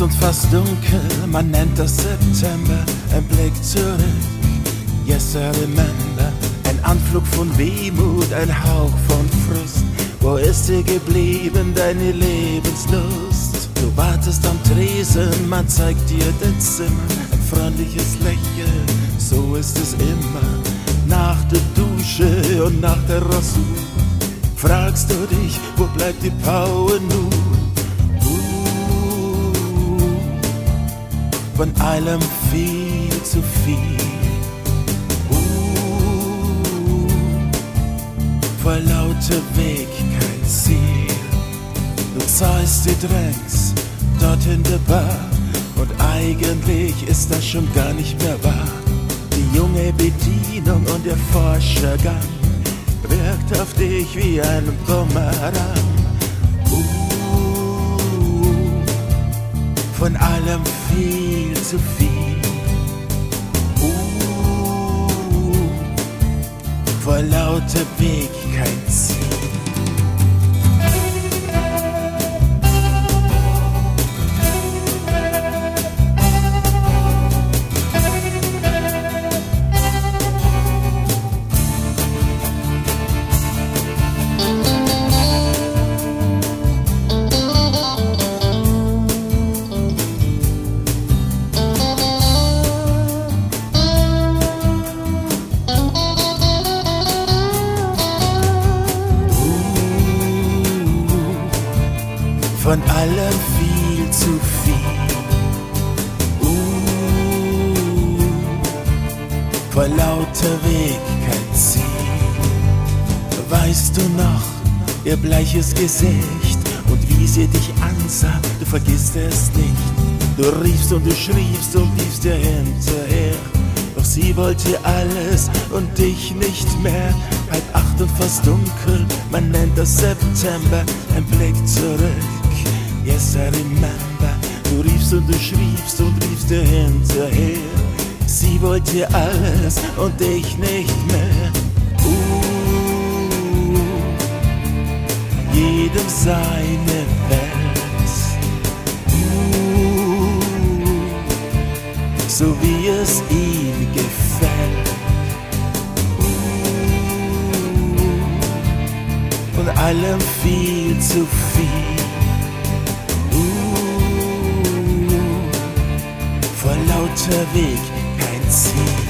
Nacht und fast dunkel, man nennt das September. Ein Blick zurück, yes I remember. Ein Anflug von Wehmut, ein Hauch von Frust. Wo ist dir geblieben, deine Lebenslust? Du wartest am Tresen, man zeigt dir dein Zimmer. Ein freundliches Lächeln, so ist es immer. Nach der Dusche und nach der Rasur fragst du dich, wo bleibt die Power nun? Von allem viel zu viel. Vor lauter Weg kein Ziel. Du zahlst die Drinks dort in der Bar und eigentlich ist das schon gar nicht mehr wahr. Die junge Bedienung und der Forschergang wirkt auf dich wie ein Bumerang. Von allem viel zu viel. Vor lauter Weg kein Ziel. Von allem viel zu viel. Vor lauter Weg kein Ziel. Weißt du noch, ihr bleiches Gesicht und wie sie dich ansah, du vergisst es nicht. Du riefst und du schriebst und liefst dir hinterher. Doch sie wollte alles und dich nicht mehr. 7:30 und fast dunkel, man nennt das September. Ein Blick zurück, yes I remember. Du riefst und du schriebst und liefst dir hinterher. Sie wollte alles und dich nicht mehr. Jedem seine Welt, so wie es ihm gefällt. Von allem viel zu viel. Vor lauter Weg kein Ziel.